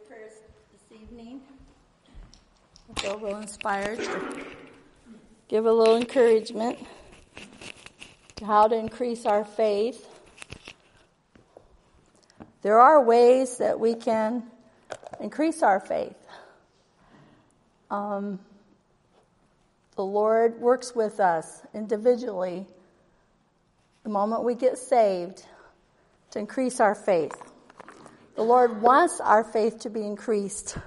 prayers this evening. I feel real inspired to give a little encouragement to how to increase our faith. There are ways that we can increase our faith. The Lord works with us individually the moment we get saved to increase our faith. The Lord wants our faith to be increased.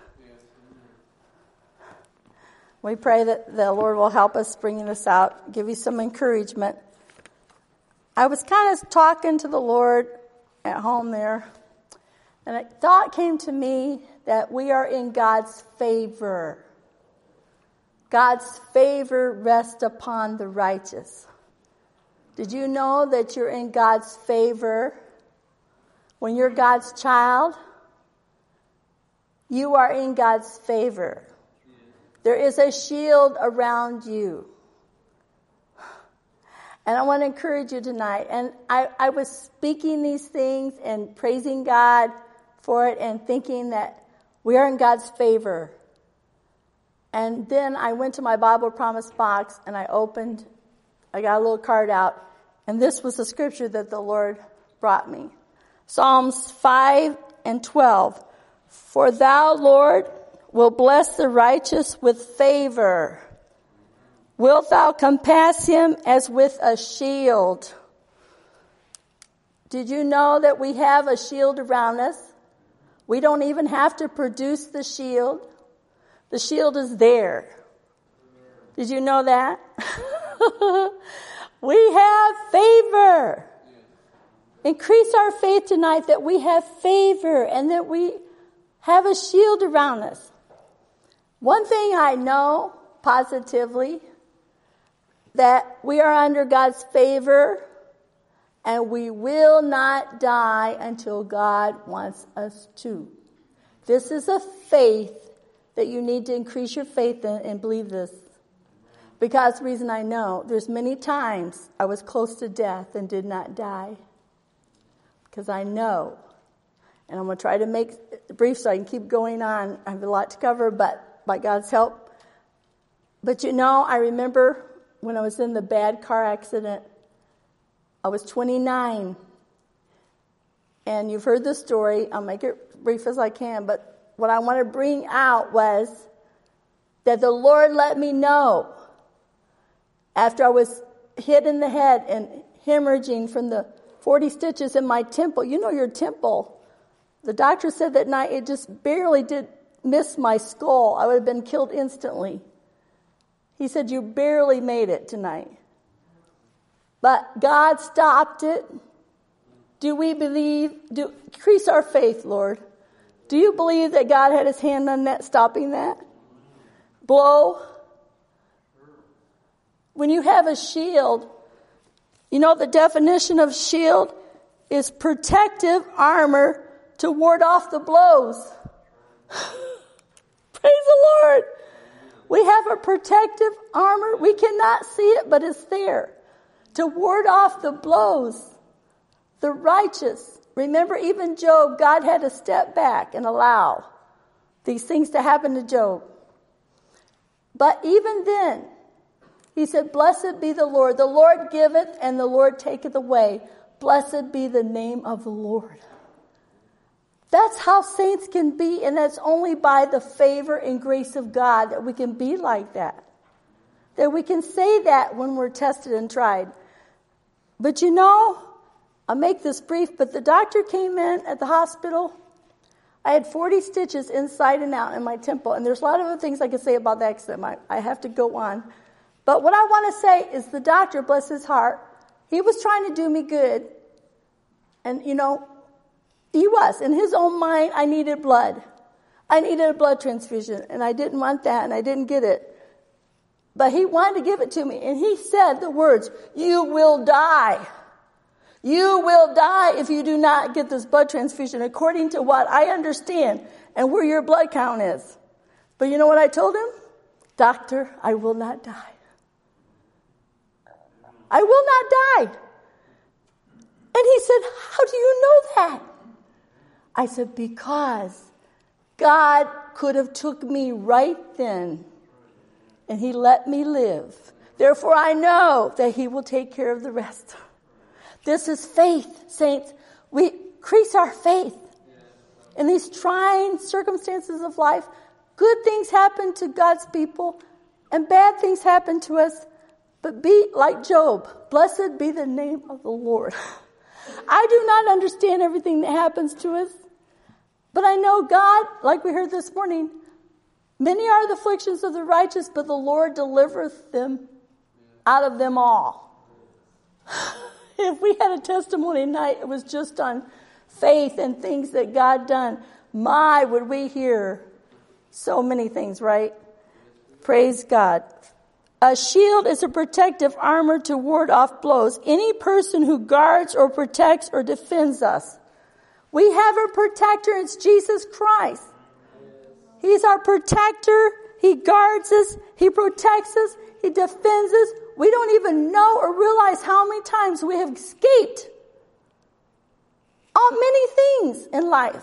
We pray that the Lord will help us bringing this out, give you some encouragement. I was kind of talking to the Lord at home there, and a thought came to me that we are in God's favor. God's favor rests upon the righteous. Did you know that you're in God's favor? When you're God's child, you are in God's favor. There is a shield around you. And I want to encourage you tonight. And I was speaking these things and praising God for it and thinking that we are in God's favor. And then I went to my Bible promise box and I got a little card out. And this was the scripture that the Lord brought me. Psalms 5:12. For thou, Lord, will bless the righteous with favor. Wilt thou compass him as with a shield? Did you know that we have a shield around us? We don't even have to produce the shield. The shield is there. Did you know that? We have favor. Increase our faith tonight that we have favor and that we have a shield around us. One thing I know positively, that we are under God's favor and we will not die until God wants us to. This is a faith that you need to increase your faith in and believe this. Because the reason I know, there's many times I was close to death and did not die. Because I know. And I'm going to try to make it brief so I can keep going on. I have a lot to cover, but by God's help. But you know, I remember when I was in the bad car accident, I was 29. And you've heard the story. I'll make it brief as I can. But what I want to bring out was that the Lord let me know after I was hit in the head and hemorrhaging from the 40 stitches in my temple. You know your temple. The doctor said that night it just barely did miss my skull. I would have been killed instantly. He said, you barely made it tonight. But God stopped it. Do we believe? Increase our faith, Lord. Do you believe that God had his hand on that, stopping that blow? When you have a shield, you know the definition of shield is protective armor to ward off the blows. Praise the Lord. We have a protective armor. We cannot see it, but it's there to ward off the blows. The righteous. Remember, even Job, God had to step back and allow these things to happen to Job. But even then, he said, blessed be the Lord. The Lord giveth and the Lord taketh away. Blessed be the name of the Lord. That's how saints can be, and that's only by the favor and grace of God that we can be like that. That we can say that when we're tested and tried. But you know, I'll make this brief, but the doctor came in at the hospital. I had 40 stitches inside and out in my temple, and there's a lot of other things I could say about the accident. I have to go on. But what I want to say is the doctor, bless his heart, he was trying to do me good. And, you know, he was. In his own mind, I needed blood. I needed a blood transfusion, and I didn't want that, and I didn't get it. But he wanted to give it to me, and he said the words, you will die. You will die if you do not get this blood transfusion, according to what I understand and where your blood count is. But you know what I told him? Doctor, I will not die. I will not die. And he said, how do you know that? I said, because God could have took me right then, and he let me live. Therefore, I know that he will take care of the rest. This is faith, saints. We increase our faith. In these trying circumstances of life, good things happen to God's people, and bad things happen to us. But be like Job. Blessed be the name of the Lord. I do not understand everything that happens to us. But I know God, like we heard this morning, many are the afflictions of the righteous, but the Lord delivereth them out of them all. If we had a testimony night, it was just on faith and things that God done. My, would we hear so many things, right? Praise God. A shield is a protective armor to ward off blows. Any person who guards or protects or defends us. We have a protector. It's Jesus Christ. He's our protector. He guards us. He protects us. He defends us. We don't even know or realize how many times we have escaped many things in life.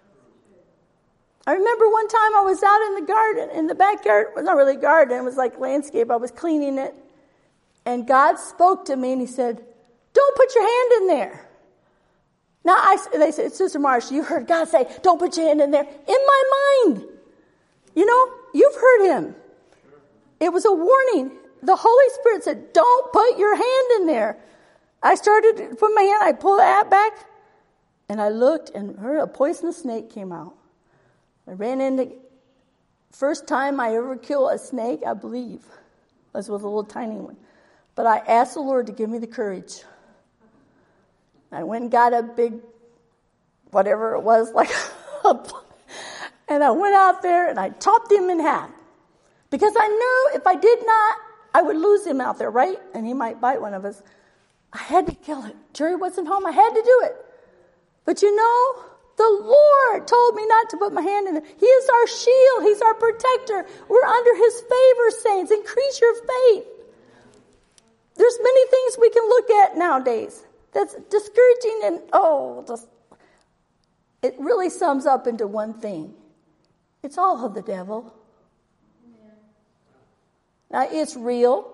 I remember one time I was out in the garden, in the backyard. It was not really a garden. It was like landscape. I was cleaning it. And God spoke to me and he said, don't put your hand in there. Now, they said, Sister Marsh, you heard God say, don't put your hand in there. In my mind, you've heard him. It was a warning. The Holy Spirit said, don't put your hand in there. I started to put my hand, I pulled that back, and I looked, and a poisonous snake came out. I ran into, first time I ever killed a snake, I believe. This was a little tiny one. But I asked the Lord to give me the courage. I went and got a big, whatever it was, and I went out there and I chopped him in half. Because I knew if I did not, I would lose him out there, right? And he might bite one of us. I had to kill it. Jerry wasn't home. I had to do it. But the Lord told me not to put my hand in it. He is our shield. He's our protector. We're under his favor, saints. Increase your faith. There's many things we can look at nowadays that's discouraging and, it really sums up into one thing. It's all of the devil. Now, it's real.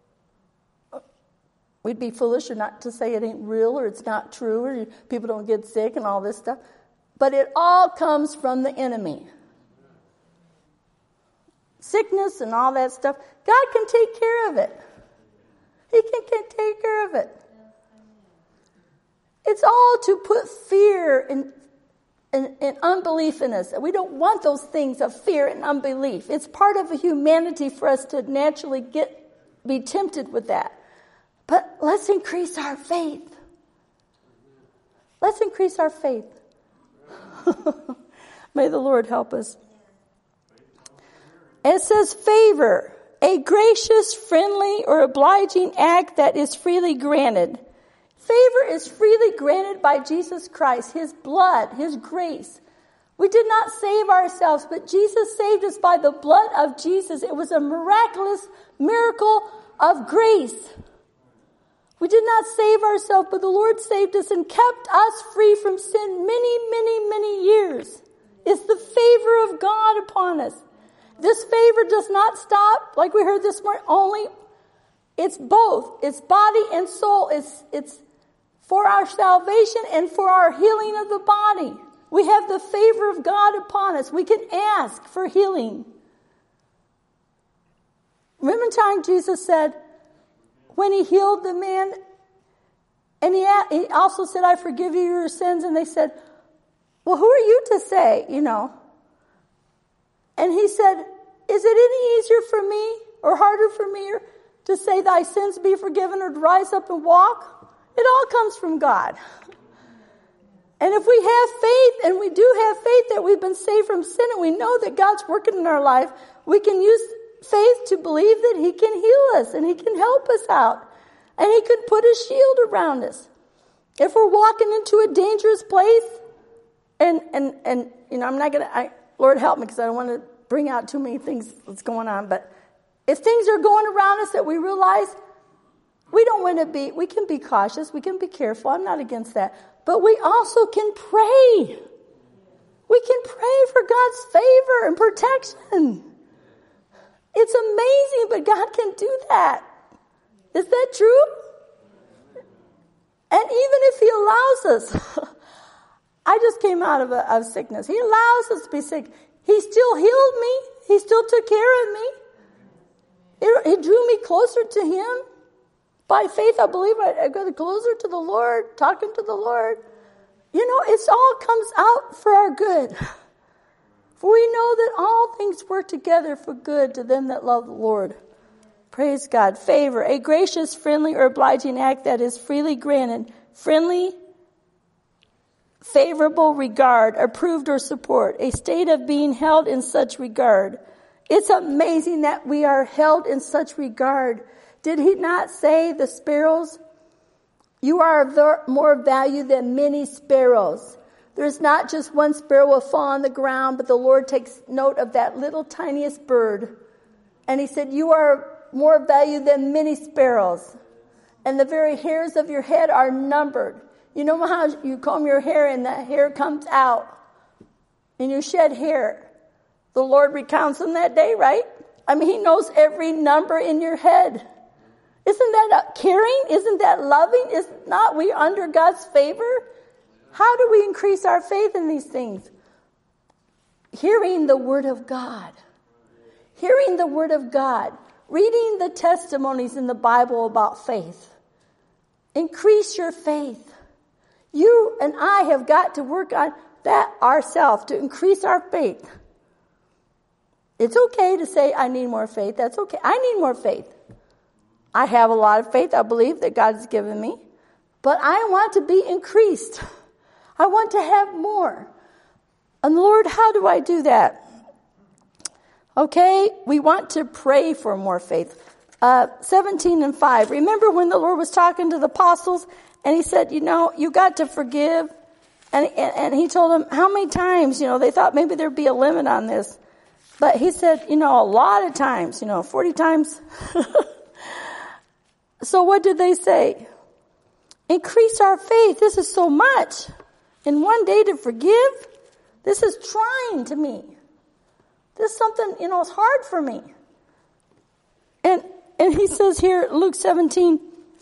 We'd be foolish or not to say it ain't real or it's not true or people don't get sick and all this stuff. But it all comes from the enemy. Sickness and all that stuff. God can take care of it. He can take care of it. It's all to put fear and unbelief in us. We don't want those things of fear and unbelief. It's part of humanity for us to naturally be tempted with that. But let's increase our faith. Let's increase our faith. May the Lord help us. And it says favor, a gracious, friendly, or obliging act that is freely granted. Favor is freely granted by Jesus Christ, his blood, his grace. We did not save ourselves, but Jesus saved us by the blood of Jesus. It was a miraculous miracle of grace. We did not save ourselves, but the Lord saved us and kept us free from sin many, many, many years. It's the favor of God upon us. This favor does not stop, like we heard this morning, only. It's both. It's body and soul. It's for our salvation and for our healing of the body. We have the favor of God upon us. We can ask for healing. Remember the time Jesus said, when he healed the man, and he also said, I forgive you your sins. And they said, well, who are you to say, And he said, is it any easier for me or harder for me to say thy sins be forgiven or to rise up and walk? It all comes from God. And if we have faith, and we do have faith that we've been saved from sin, and we know that God's working in our life, we can use faith to believe that he can heal us and he can help us out. And he could put a shield around us. If we're walking into a dangerous place, and I'm not going to, Lord help me because I don't want to bring out too many things that's going on, but if things are going around us that we realize we don't want to be, we can be cautious, we can be careful, I'm not against that, but we also can pray. We can pray for God's favor and protection. It's amazing, but God can do that. Is that true? And even if he allows us, I just came out of sickness. He allows us to be sick. He still healed me. He still took care of me. He drew me closer to him. By faith, I believe I got closer to the Lord, talking to the Lord. You know, it all comes out for our good. For we know that all things work together for good to them that love the Lord. Praise God. Favor, a gracious, friendly, or obliging act that is freely granted. Friendly, favorable regard, approved or support. A state of being held in such regard. It's amazing that we are held in such regard. Did he not say the sparrows? You are of more value than many sparrows. There's not just one sparrow will fall on the ground, but the Lord takes note of that little tiniest bird. And he said, you are more value than many sparrows. And the very hairs of your head are numbered. You know how you comb your hair and that hair comes out and you shed hair. The Lord recounts them that day, right? I mean, he knows every number in your head. Isn't that caring? Isn't that loving? Is not we under God's favor? How do we increase our faith in these things? Hearing the word of God. Hearing the word of God. Reading the testimonies in the Bible about faith. Increase your faith. You and I have got to work on that ourselves to increase our faith. It's okay to say, I need more faith. That's okay. I need more faith. I have a lot of faith, I believe, that God has given me. But I want to be increased. I want to have more. And Lord, how do I do that? Okay, we want to pray for more faith. 17:5. Remember when the Lord was talking to the apostles and he said, you know, you got to forgive. And he told them how many times, you know, they thought maybe there'd be a limit on this. But he said, you know, a lot of times, you know, 40 times. So what did they say? Increase our faith. This is so much. In one day to forgive? This is trying to me. This is something, you know, it's hard for me. And he says here, Luke 17:5.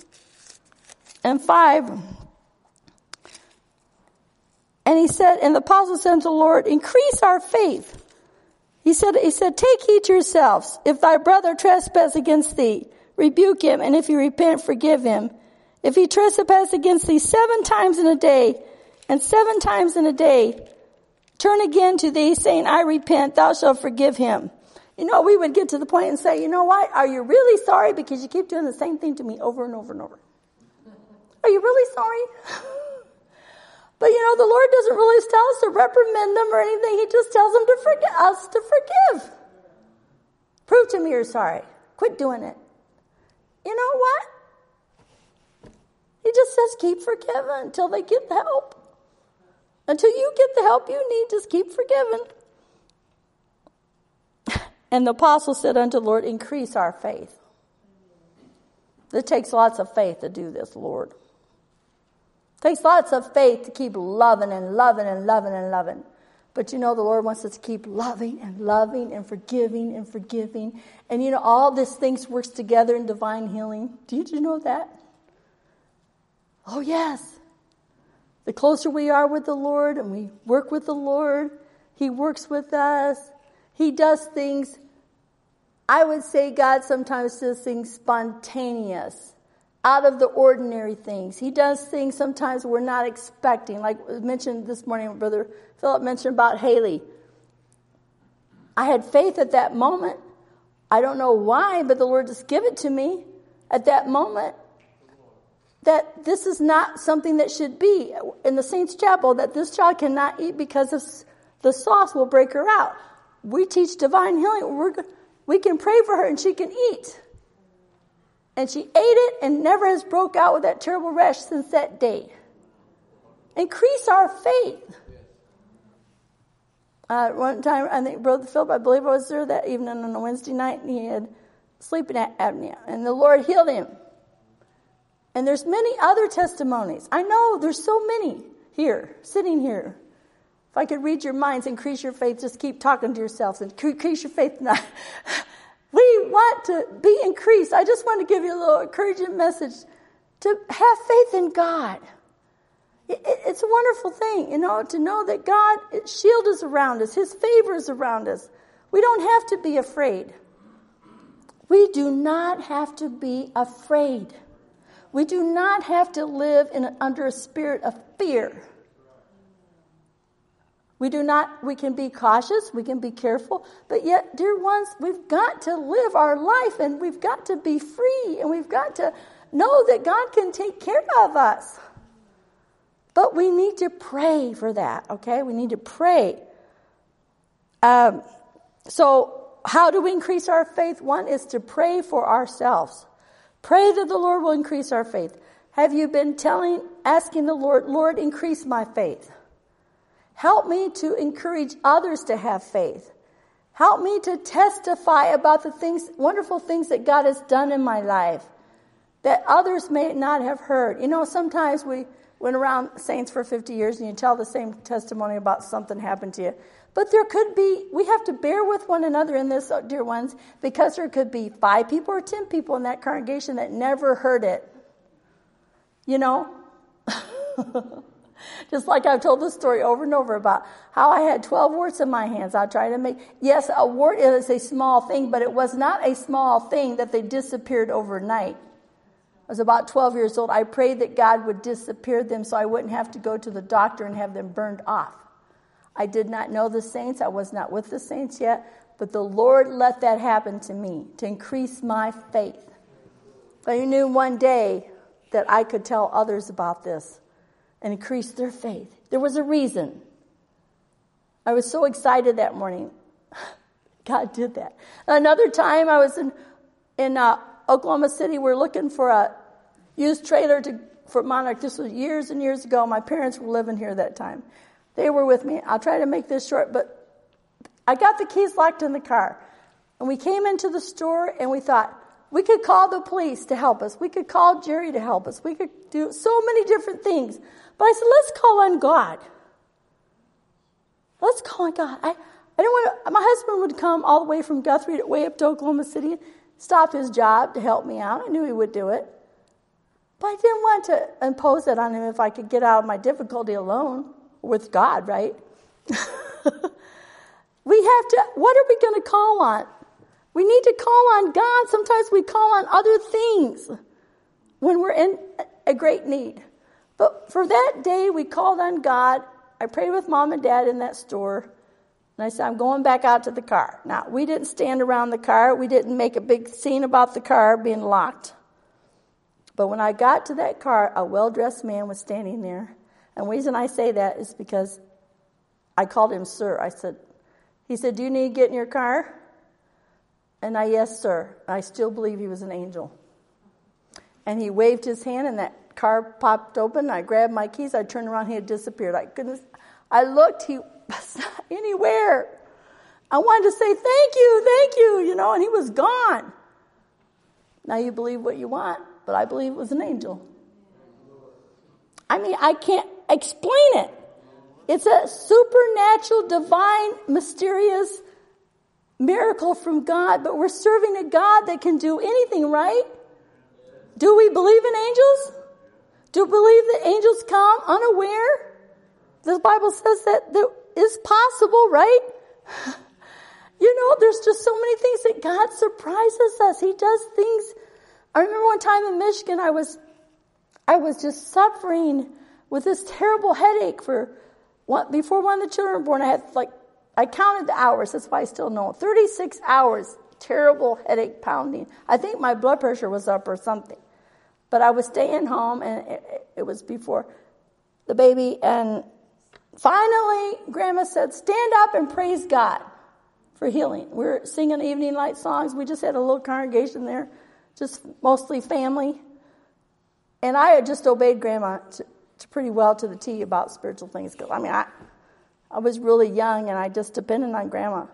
And he said, and the apostle said to the Lord, increase our faith. He said, take heed to yourselves. If thy brother trespass against thee, rebuke him, and if he repent, forgive him. If he trespass against thee 7 times in a day, and 7 times in a day, turn again to thee, saying, I repent, thou shalt forgive him. You know, we would get to the point and say, you know what? Are you really sorry because you keep doing the same thing to me over and over and over? Are you really sorry? But you know, the Lord doesn't really tell us to reprimand them or anything. He just tells them to forgive. Prove to me you're sorry. Quit doing it. You know what? He just says keep forgiving until they get the help. Until you get the help you need, just keep forgiving. And the apostle said unto the Lord, increase our faith. It takes lots of faith to do this, Lord. It takes lots of faith to keep loving and loving and loving and loving. But you know, the Lord wants us to keep loving and loving and forgiving and forgiving. And you know, all these things works together in divine healing. Did you know that? Oh, yes. The closer we are with the Lord and we work with the Lord, He works with us. He does things, I would say God sometimes does things spontaneous, out of the ordinary things. He does things sometimes we're not expecting. Like mentioned this morning, Brother Philip mentioned about Haley. I had faith at that moment. I don't know why, but the Lord just gave it to me at that moment. That this is not something that should be in the Saints Chapel, that this child cannot eat because the sauce will break her out. We teach divine healing. We can pray for her and she can eat. And she ate it and never has broke out with that terrible rash since that day. Increase our faith. One time, I think Brother Philip, I believe I was there that evening on a Wednesday night, and he had sleeping apnea. And the Lord healed him. And there's many other testimonies. I know there's so many here, sitting here, If I could read your minds, increase your faith, just keep talking to yourselves and increase your faith tonight. We want to be increased. I just want to give you a little encouraging message to have faith in God. It's a wonderful thing, to know that God's shield is around us. His favor is around us. We don't have to be afraid. We do not have to be afraid. We do not have to live under a spirit of fear. We can be cautious, we can be careful, but yet, dear ones, we've got to live our life and we've got to be free and we've got to know that God can take care of us. But we need to pray for that, okay? We need to pray. So how do we increase our faith? One is to pray for ourselves. Pray that the Lord will increase our faith. Have you been asking the Lord, Lord, increase my faith? Help me to encourage others to have faith. Help me to testify about the wonderful things that God has done in my life that others may not have heard. Sometimes we went around saints for 50 years and you tell the same testimony about something happened to you. But we have to bear with one another in this, dear ones, because there could be 5 people or 10 people in that congregation that never heard it. Just like I've told this story over and over about how I had 12 warts in my hands. I tried to yes, a wart is a small thing, but it was not a small thing that they disappeared overnight. I was about 12 years old. I prayed that God would disappear them so I wouldn't have to go to the doctor and have them burned off. I did not know the saints. I was not with the saints yet, but the Lord let that happen to me to increase my faith. But He knew one day that I could tell others about this and increase their faith. There was a reason. I was so excited that morning. God did that. Another time I was in Oklahoma City. We're looking for a used trailer for Monarch. This was years and years ago. My parents were living here that time. They were with me. I'll try to make this short, but I got the keys locked in the car. And we came into the store and we thought, we could call the police to help us. We could call Jerry to help us. We could do so many different things. But I said, let's call on God. Let's call on God. I didn't want to, my husband would come all the way from Guthrie way up to Oklahoma City, stop his job to help me out. I knew he would do it. But I didn't want to impose that on him if I could get out of my difficulty alone with God, right? What are we going to call on? We need to call on God. Sometimes we call on other things when we're in a great need. But for that day, we called on God. I prayed with Mom and Dad in that store. And I said, I'm going back out to the car. Now, we didn't stand around the car. We didn't make a big scene about the car being locked. But when I got to that car, a well-dressed man was standing there. And the reason I say that is because I called him sir. He said, do you need to get in your car? And yes, sir. I still believe he was an angel. And he waved his hand and that car popped open. I grabbed my keys. I turned around. He had disappeared. I looked. He was not anywhere. I wanted to say, thank you, and he was gone. Now you believe what you want, but I believe it was an angel. I can't explain it. It's a supernatural, divine, mysterious miracle from God, but we're serving a God that can do anything, right? Do we believe in angels? Do we believe that angels come unaware? The Bible says that is possible, right? There's just so many things that God surprises us. He does things. I remember one time in Michigan, I was just suffering with this terrible headache before one of the children were born. I counted the hours. That's why I still know. 36 hours, terrible headache pounding. I think my blood pressure was up or something. But I was staying home, and it was before the baby. And finally, Grandma said, stand up and praise God for healing. We were singing evening light songs. We just had a little congregation there, just mostly family. And I had just obeyed Grandma pretty well to the T about spiritual things. Because I was really young, and I just depended on Grandma.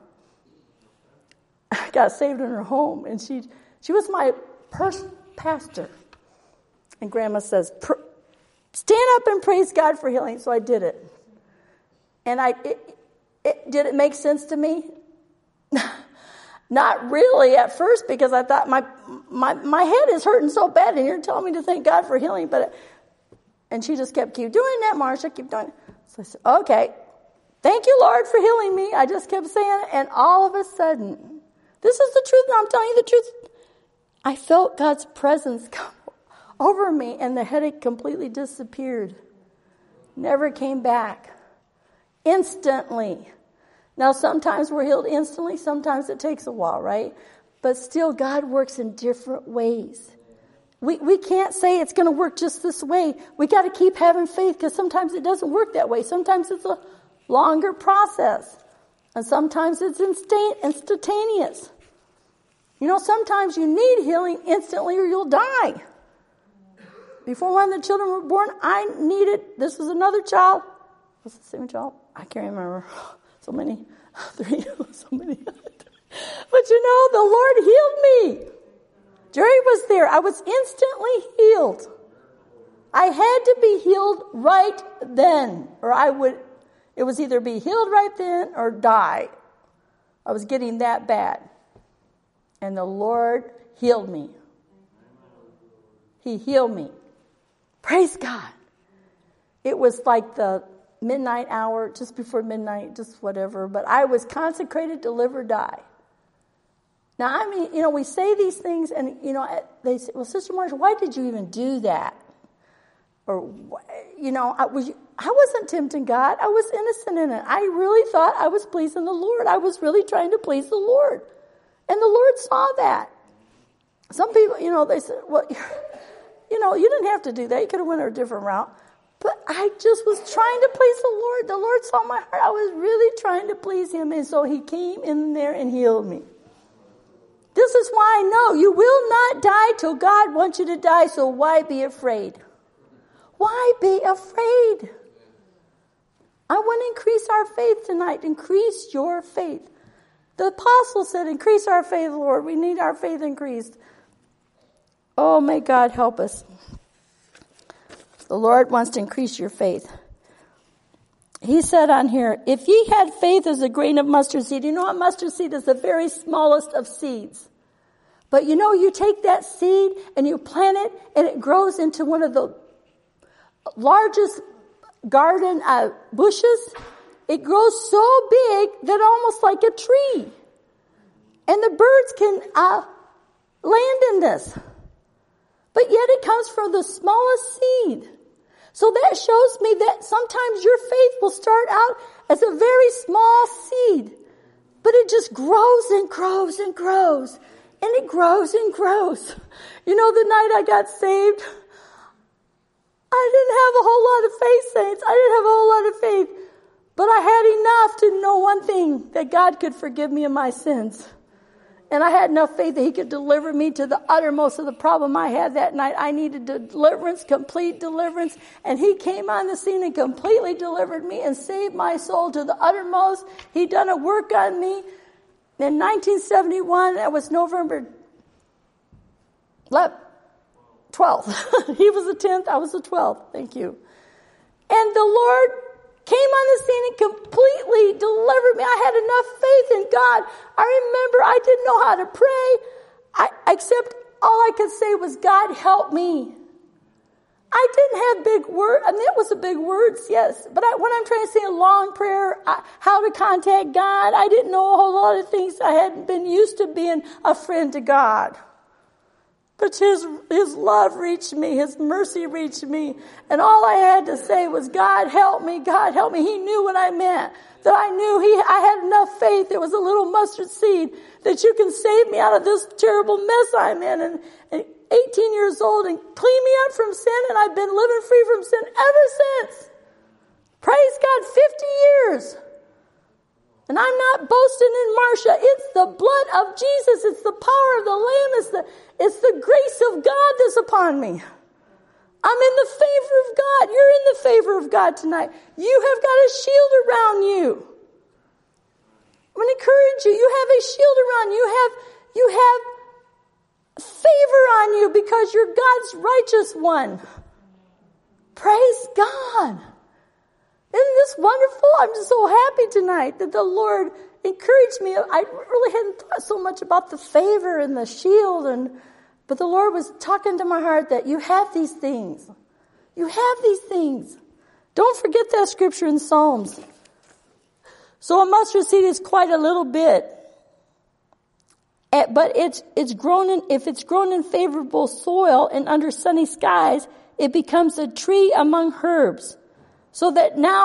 I got saved in her home, and she was my pastor. And Grandma says, stand up and praise God for healing. So I did it. And did it make sense to me? Not really at first, because I thought my head is hurting so bad, and you're telling me to thank God for healing. And she just keep doing that, Marsha, keep doing it. So I said, okay, thank you, Lord, for healing me. I just kept saying it, and all of a sudden, this is the truth, and I'm telling you the truth. I felt God's presence come over me, and the headache completely disappeared. Never came back. Instantly. Now, sometimes we're healed instantly. Sometimes it takes a while, right? But still, God works in different ways. We can't say it's going to work just this way. We got to keep having faith, because sometimes it doesn't work that way. Sometimes it's a longer process. And sometimes it's instantaneous. You know, sometimes you need healing instantly or you'll die. Before one of the children were born, this was another child. Was it the same child? I can't remember. So many. 3, so many. But you know, the Lord healed me. Jerry was there. I was instantly healed. I had to be healed right then, or it was either be healed right then or die. I was getting that bad. And the Lord healed me. He healed me. Praise God. It was like the midnight hour, just before midnight, just whatever. But I was consecrated to live or die. Now, I mean, you know, we say these things, and, you know, they say, well, Sister Marsha, why did you even do that? Or, you know, I wasn't tempting God. I was innocent in it. I really thought I was pleasing the Lord. I was really trying to please the Lord. And the Lord saw that. Some people, you know, they said, well, you know, you didn't have to do that. You could have went a different route. But I just was trying to please the Lord. The Lord saw my heart. I was really trying to please him. And so he came in there and healed me. This is why I know you will not die till God wants you to die. So why be afraid? Why be afraid? I want to increase our faith tonight. Increase your faith. The apostle said, increase our faith, Lord. We need our faith increased. Oh, may God help us. The Lord wants to increase your faith. He said on here, if ye had faith as a grain of mustard seed. You know what mustard seed is? The very smallest of seeds. But you know, you take that seed and you plant it, and it grows into one of the largest garden bushes. It grows so big that almost like a tree. And the birds can land in this. But yet it comes from the smallest seed. So that shows me that sometimes your faith will start out as a very small seed. But it just grows and grows and grows. And it grows and grows. You know, the night I got saved, I didn't have a whole lot of faith, saints. I didn't have a whole lot of faith. But I had enough to know one thing, that God could forgive me of my sins. And I had enough faith that he could deliver me to the uttermost of the problem I had that night. I needed deliverance, complete deliverance. And he came on the scene and completely delivered me and saved my soul to the uttermost. He done a work on me. In 1971, that was November 12th. He was the 10th, I was the 12th. Thank you. And the Lord came on the scene and completely delivered me. I had enough faith in God. I remember I didn't know how to pray, except all I could say was, God, help me. I didn't have big words. I mean, it was the big words, yes. But when I'm trying to say a long prayer, how to contact God, I didn't know a whole lot of things. I hadn't been used to being a friend to God. But his love reached me. His mercy reached me. And all I had to say was, God, help me. God, help me. He knew what I meant. That I knew I had enough faith. It was a little mustard seed that you can save me out of this terrible mess I'm in. And 18 years old and clean me up from sin. And I've been living free from sin ever since. Praise God, 50 years. And I'm not boasting in Marsha. It's the blood of Jesus. It's the power of the Lamb. It's the grace of God that's upon me. I'm in the favor of God. You're in the favor of God tonight. You have got a shield around you. I'm going to encourage you. You have a shield around you. You have favor on you because you're God's righteous one. Praise God. Isn't this wonderful? I'm just so happy tonight that the Lord encouraged me. I really hadn't thought so much about the favor and the shield, but the Lord was talking to my heart that you have these things. You have these things. Don't forget that scripture in Psalms. So a mustard seed is quite a little bit. But it's grown if it's grown in favorable soil and under sunny skies, it becomes a tree among herbs. So that now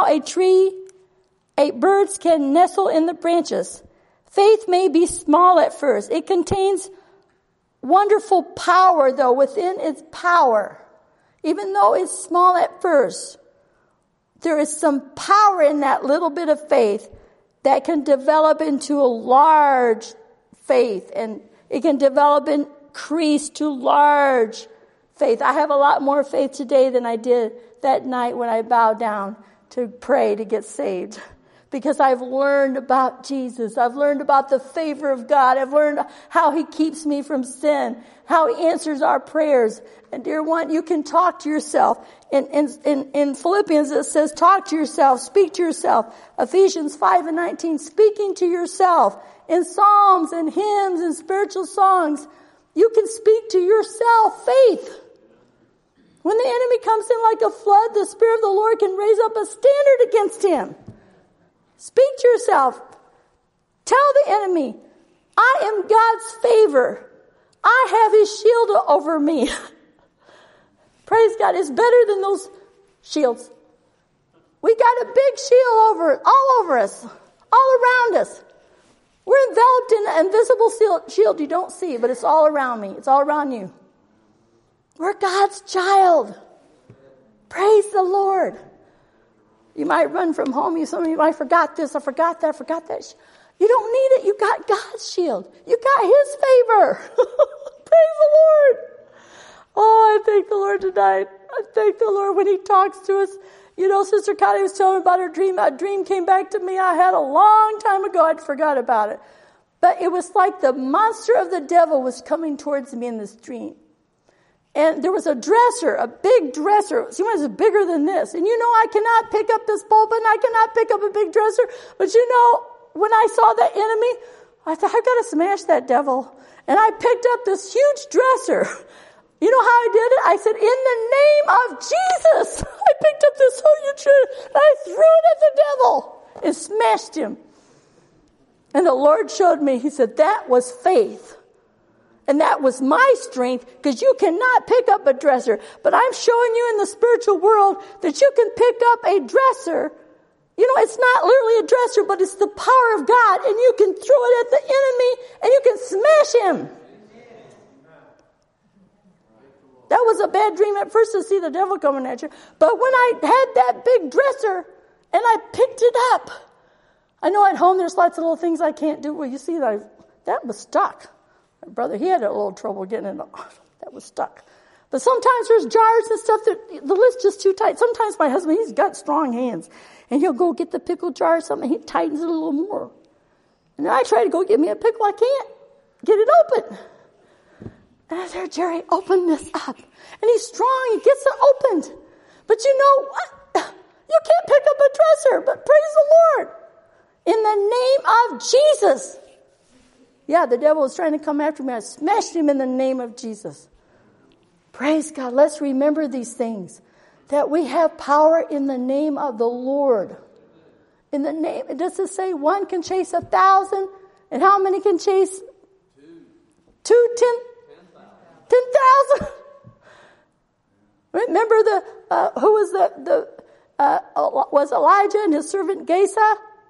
birds can nestle in the branches. Faith may be small at first. It contains wonderful power, though, within its power. Even though it's small at first, there is some power in that little bit of faith that can develop into a large faith, and it can develop and increase to large faith. I have a lot more faith today than I did that night when I bowed down to pray to get saved. Because I've learned about Jesus. I've learned about the favor of God. I've learned how He keeps me from sin, how He answers our prayers. And dear one, you can talk to yourself. In Philippians it says, talk to yourself, speak to yourself. Ephesians 5:19, speaking to yourself. In psalms and hymns and spiritual songs, you can speak to yourself faith. When the enemy comes in like a flood, the Spirit of the Lord can raise up a standard against him. Speak to yourself. Tell the enemy, I am God's favor. I have His shield over me. Praise God. It's better than those shields. We got a big shield all over us, all around us. We're enveloped in an invisible shield you don't see, but it's all around me. It's all around you. We're God's child. Praise the Lord. You might run from home. Some of you, I forgot this, I forgot that, I forgot that. You don't need it. You got God's shield. You got His favor. Praise the Lord. Oh, I thank the Lord tonight. I thank the Lord when He talks to us. You know, Sister Connie was telling me about her dream. A dream came back to me I had a long time ago. I'd forgot about it. But it was like the monster of the devil was coming towards me in this dream. And there was a dresser, a big dresser. See, it was bigger than this. And you know, I cannot pick up this pulpit and I cannot pick up a big dresser. But you know, when I saw that enemy, I thought, I've got to smash that devil. And I picked up this huge dresser. You know how I did it? I said, in the name of Jesus. I picked up this huge dresser and I threw it at the devil and smashed him. And the Lord showed me, He said, that was faith. And that was my strength, because you cannot pick up a dresser. But I'm showing you in the spiritual world that you can pick up a dresser. You know, it's not literally a dresser, but it's the power of God. And you can throw it at the enemy and you can smash him. That was a bad dream at first to see the devil coming at you. But when I had that big dresser and I picked it up, I know at home there's lots of little things I can't do. Well, you see that was stuck. My brother, he had a little trouble getting it. That was stuck. But sometimes there's jars and stuff that the lid's just too tight. Sometimes my husband, he's got strong hands. And he'll go get the pickle jar or something. He tightens it a little more. And then I try to go get me a pickle. I can't get it open. And I said, Jerry, open this up. And he's strong. He gets it opened. But you know what? You can't pick up a dresser. But praise the Lord. In the name of Jesus. Yeah, the devil was trying to come after me. I smashed him in the name of Jesus. Praise God. Let's remember these things. That we have power in the name of the Lord. In the name, it doesn't say one can chase 1,000. And how many can chase? 10,000. Remember who was was Elijah and his servant Gehazi?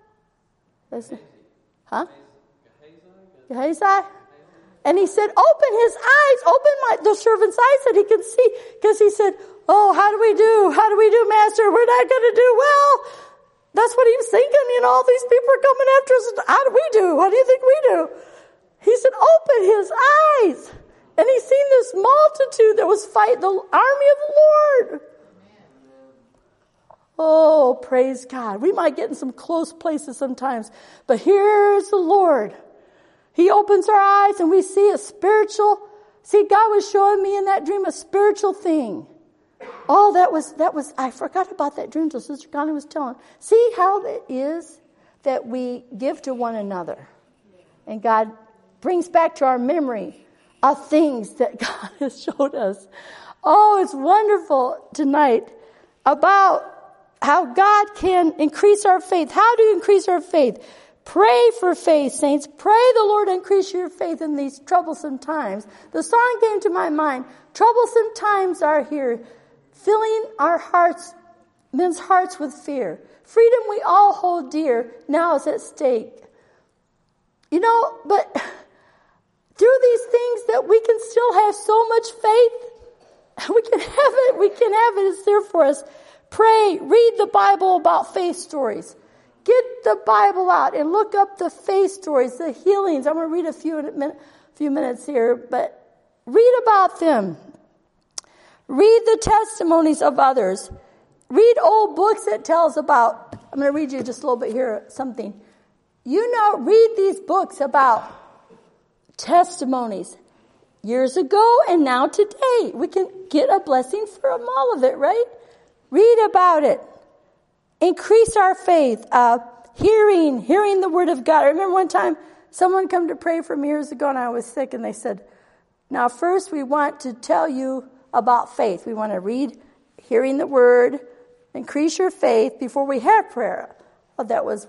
Huh? Gehazi? And he said, open his eyes, open the servant's eyes that he can see. Because he said, oh, how do we do? How do we do, Master? We're not going to do well. That's what he was thinking. You know, all these people are coming after us. How do we do? What do you think we do? He said, open his eyes. And he seen this multitude that was fighting the army of the Lord. Oh, praise God. We might get in some close places sometimes. But here's the Lord. He opens our eyes and we see a spiritual. See, God was showing me in that dream a spiritual thing. Oh, that was, I forgot about that dream till Sister Connie was telling. See how it is that we give to one another. And God brings back to our memory of things that God has showed us. Oh, it's wonderful tonight about how God can increase our faith. How do you increase our faith? Pray for faith, saints. Pray the Lord increase your faith in these troublesome times. The song came to my mind. Troublesome times are here, filling our hearts, men's hearts with fear. Freedom we all hold dear now is at stake. You know, but through these things that we can still have so much faith. We can have it. We can have it. It's there for us. Pray. Read the Bible about faith stories. Get the Bible out and look up the faith stories, the healings. I'm going to read a few minutes here, but read about them. Read the testimonies of others. Read old books that tell us about, I'm going to read you just a little bit here, something. You know, read these books about testimonies years ago and now today. We can get a blessing from all of it, right? Read about it. Increase our faith. Hearing the word of God. I remember one time someone come to pray for me years ago and I was sick and they said, now first we want to tell you about faith. We want to read, hearing the word, increase your faith before we have prayer. Well, that was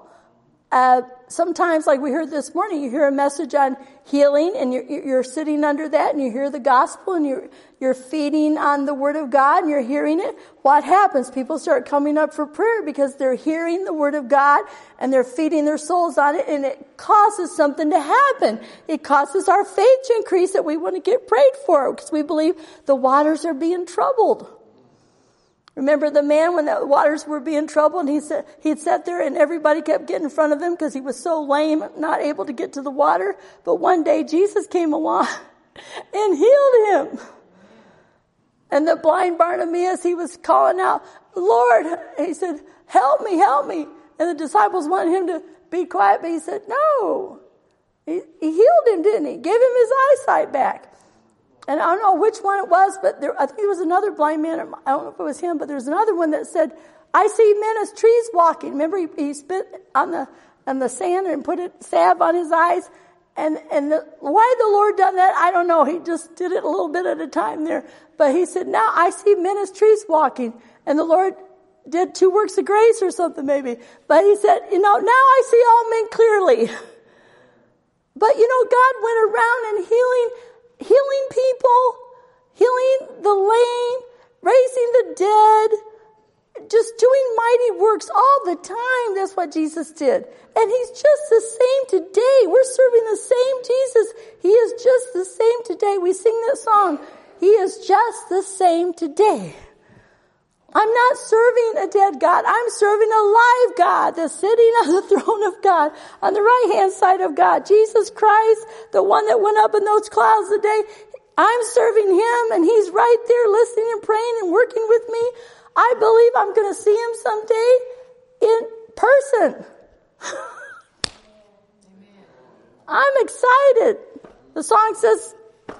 sometimes, like we heard this morning, you hear a message on healing and you're sitting under that and you hear the gospel and you're feeding on the word of God and you're hearing it. What happens? People start coming up for prayer because they're hearing the word of God and they're feeding their souls on it, and it causes something to happen. It causes our faith to increase, that we want to get prayed for because we believe the waters are being troubled. Remember the man when the waters were being troubled, and he'd sat there and everybody kept getting in front of him because he was so lame, not able to get to the water. But one day Jesus came along and healed him. And the blind Bartimaeus, he was calling out, Lord, he said, help me, help me. And the disciples wanted him to be quiet, but he said, no. He healed him, didn't he? Gave him his eyesight back. And I don't know which one it was, but I think it was another blind man. I don't know if it was him, but there was another one that said, I see men as trees walking. Remember, he spit on the sand and put salve on his eyes. And why the Lord done that, I don't know. He just did it a little bit at a time there. But he said, now I see men as trees walking. And the Lord did 2 works of grace or something maybe. But he said, now I see all men clearly. But God went around and healing people, healing the lame, raising the dead, just doing mighty works all the time. That's what Jesus did. And he's just the same today. We're serving the same Jesus. He is just the same today. We sing that song. He is just the same today. I'm not serving a dead God. I'm serving a live God that's sitting on the throne of God, on the right-hand side of God. Jesus Christ, the one that went up in those clouds today. I'm serving him, and he's right there listening and praying and working with me. I believe I'm going to see him someday in person. I'm excited. The song says,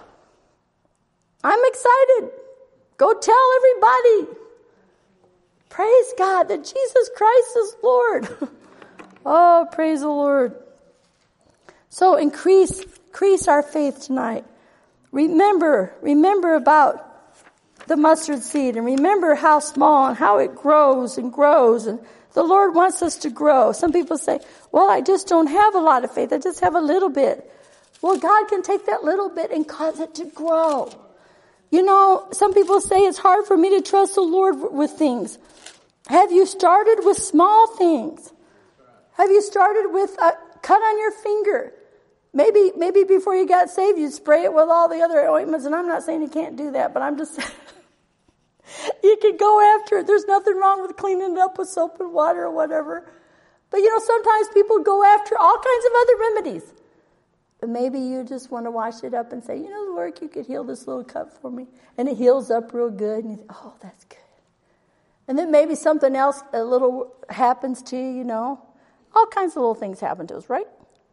I'm excited. Go tell everybody. Praise God that Jesus Christ is Lord. Oh, praise the Lord. So increase our faith tonight. Remember about the mustard seed, and remember how small and how it grows and grows, and the Lord wants us to grow. Some people say, well, I just don't have a lot of faith. I just have a little bit. Well, God can take that little bit and cause it to grow. Some people say it's hard for me to trust the Lord with things. Have you started with small things? Have you started with a cut on your finger? Maybe before you got saved, you spray it with all the other ointments. And I'm not saying you can't do that, but I'm just saying you can go after it. There's nothing wrong with cleaning it up with soap and water or whatever. But sometimes people go after all kinds of other remedies. But maybe you just want to wash it up and say, Lord, you could heal this little cut for me. And it heals up real good. And you think, oh, that's good. And then maybe something else, a little happens to you, All kinds of little things happen to us, right?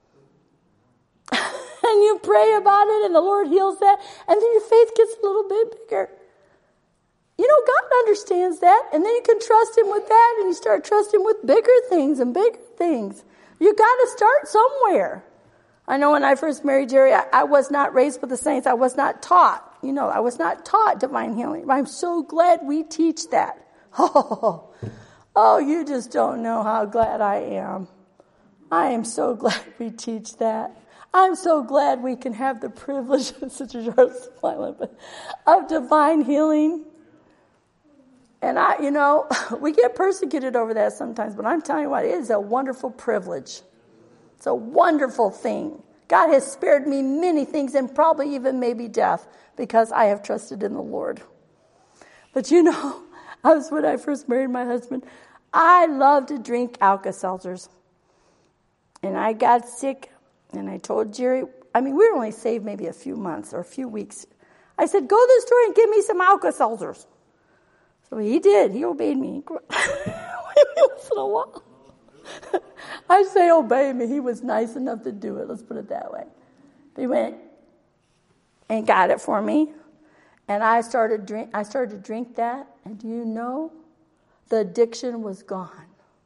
And you pray about it and the Lord heals that. And then your faith gets a little bit bigger. God understands that. And then you can trust him with that, and you start trusting with bigger things and bigger things. You got to start somewhere. I know when I first married Jerry, I was not raised with the saints. I was not taught. I was not taught divine healing. I'm so glad we teach that. Oh, you just don't know how glad I am. I am so glad we teach that. I'm so glad we can have the privilege, Sister Charles, of divine healing. And we get persecuted over that sometimes, but I'm telling you what, it is a wonderful privilege. It's a wonderful thing. God has spared me many things, and probably even maybe death, because I have trusted in the Lord. But when I first married my husband, I loved to drink Alka-Seltzers. And I got sick, and I told Jerry, we were only saved maybe a few months or a few weeks. I said, go to the store and give me some Alka-Seltzers. So he did. He obeyed me. Once in a while. I say obey me. He was nice enough to do it. Let's put it that way. He went and got it for me. And I started to drink that. And do you know? The addiction was gone.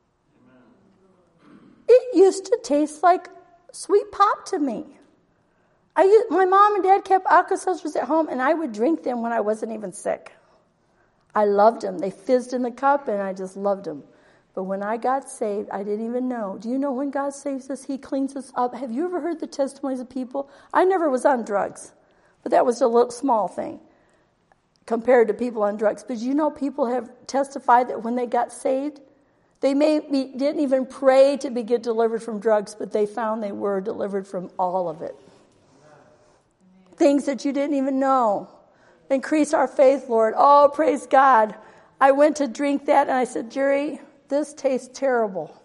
It used to taste like sweet pop to me. My mom and dad kept Alka-Seltzers at home, and I would drink them when I wasn't even sick. I loved them. They fizzed in the cup, and I just loved them. But when I got saved, I didn't even know. Do you know when God saves us, he cleans us up? Have you ever heard the testimonies of people? I never was on drugs, but that was a little small thing compared to people on drugs. But people have testified that when they got saved, they didn't even pray to get delivered from drugs, but they found they were delivered from all of it. Things that you didn't even know. Increase our faith, Lord. Oh, praise God. I went to drink that, and I said, Jerry, this tastes terrible.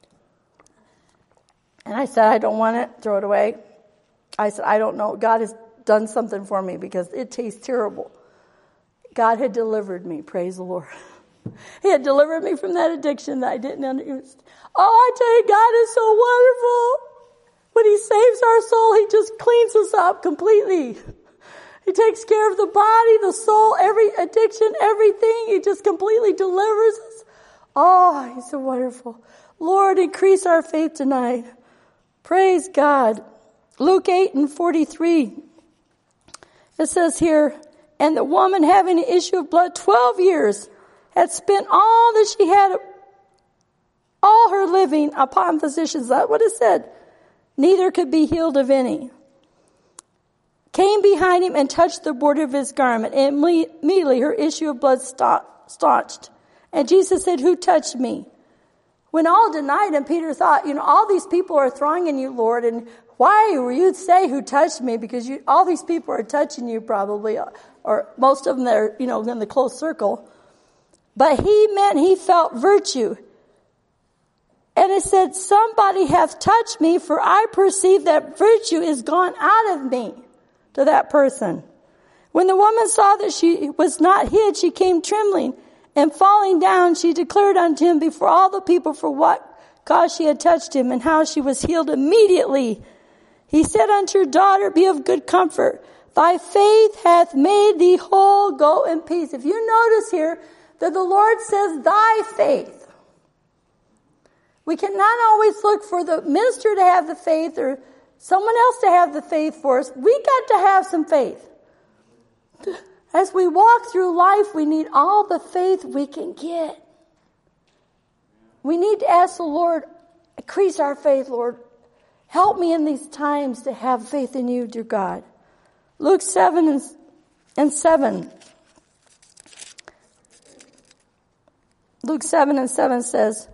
And I said, I don't want it. Throw it away. I said, I don't know. God has done something for me because it tastes terrible. God had delivered me. Praise the Lord. He had delivered me from that addiction that I didn't understand. Oh, I tell you, God is so wonderful. When he saves our soul, he just cleans us up completely. He takes care of the body, the soul, every addiction, everything. He just completely delivers us. Oh, he's so wonderful. Lord, increase our faith tonight. Praise God. Luke 8:43. It says here, and the woman having an issue of blood 12 years had spent all that she had, all her living upon physicians. That's what it said. Neither could be healed of any. Came behind him and touched the border of his garment. And immediately her issue of blood staunched. And Jesus said, who touched me? When all denied him, Peter thought, all these people are thronging you, Lord, and why were you say who touched me? Because all these people are touching you probably, or most of them that are, in the close circle. But he meant he felt virtue. And it said, somebody hath touched me, for I perceive that virtue is gone out of me, to that person. When the woman saw that she was not hid, she came trembling, and falling down, she declared unto him before all the people for what cause she had touched him, and how she was healed immediately. He said unto her, daughter, be of good comfort. Thy faith hath made thee whole. Go in peace. If you notice here that the Lord says, thy faith. We cannot always look for the minister to have the faith or someone else to have the faith for us. We got to have some faith. As we walk through life, we need all the faith we can get. We need to ask the Lord, increase our faith, Lord. Help me in these times to have faith in you, dear God. Luke 7:7. Luke 7:7 says,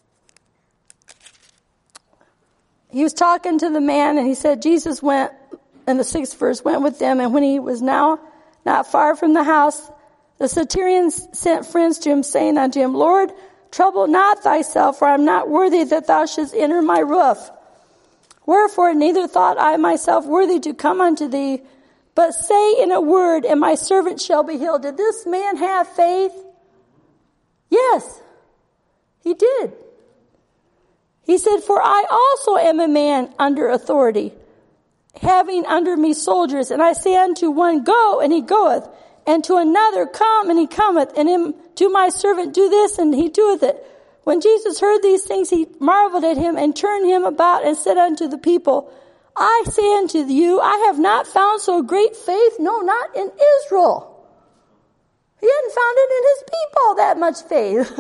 he was talking to the man, and he said, Jesus went, in the 6th verse, went with them, and when he was now not far from the house, the centurion sent friends to him, saying unto him, Lord, trouble not thyself, for I am not worthy that thou shouldst enter my roof. Wherefore neither thought I myself worthy to come unto thee, but say in a word, and my servant shall be healed. Did this man have faith? Yes, he did. He said, for I also am a man under authority, having under me soldiers, and I say unto one, go, and he goeth, And to another, come, and he cometh, and him to my servant, do this, and he doeth it. When Jesus heard these things, he marveled at him, and turned him about, and said unto the people, I say unto you, I have not found so great faith, no, not in Israel. He hadn't found it in his people, that much faith.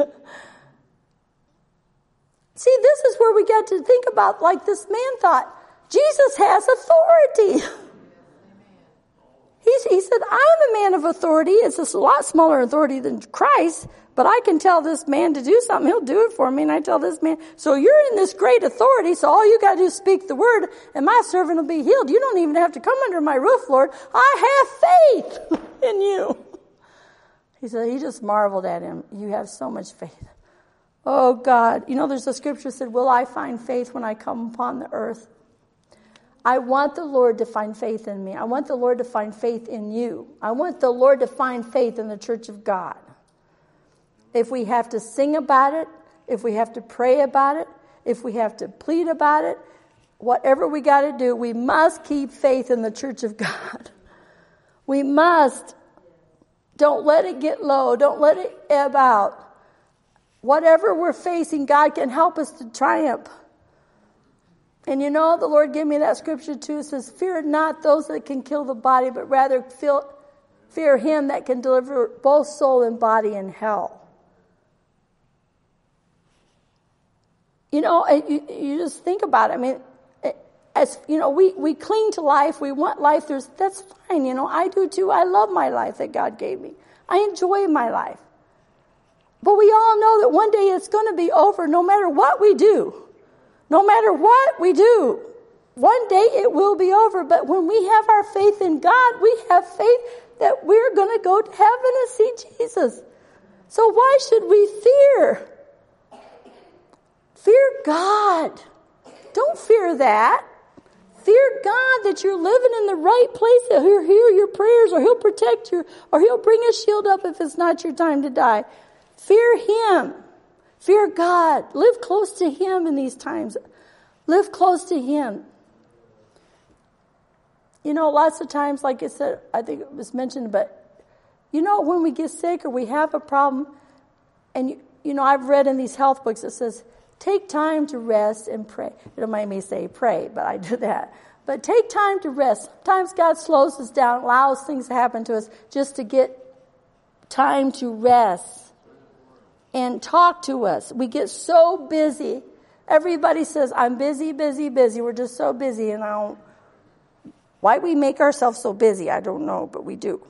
See, this is where we get to think about, like this man thought, Jesus has authority. He said, I'm a man of authority. It's a lot smaller authority than Christ, but I can tell this man to do something. He'll do it for me. And I tell this man, so you're in this great authority, so all you got to do is speak the word, and my servant will be healed. You don't even have to come under my roof, Lord. I have faith in you. He said, he just marveled at him. You have so much faith. Oh, God. You know, there's a scripture that said, will I find faith when I come upon the earth? I want the Lord to find faith in me. I want the Lord to find faith in you. I want the Lord to find faith in the church of God. If we have to sing about it, if we have to pray about it, if we have to plead about it, whatever we got to do, we must keep faith in the church of God. We must. Don't let it get low. Don't let it ebb out. Whatever we're facing, God can help us to triumph. And you know, the Lord gave me that scripture too. It says, fear not those that can kill the body, but rather fear him that can deliver both soul and body in hell. You know, you just think about it. I mean, as you know, we cling to life. We want life. That's fine. You know, I do too. I love my life that God gave me. I enjoy my life. But we all know that one day it's going to be over no matter what we do. No matter what we do, one day it will be over. But when we have our faith in God, we have faith that we're going to go to heaven and see Jesus. So why should we fear? Fear God. Don't fear that. Fear God that you're living in the right place, that He'll hear your prayers, or He'll protect you, or He'll bring a shield up if it's not your time to die. Fear Him. Fear God. Live close to Him in these times. Live close to Him. You know, lots of times, like I said, I think it was mentioned, but you know, when we get sick or we have a problem, and you know, I've read in these health books, it says, take time to rest and pray. It might me say pray, but I do that. But take time to rest. Sometimes God slows us down, allows things to happen to us just to get time to rest and talk to us. We get so busy. Everybody says, I'm busy, busy, busy. We're just so busy. And why we make ourselves so busy, I don't know, but we do.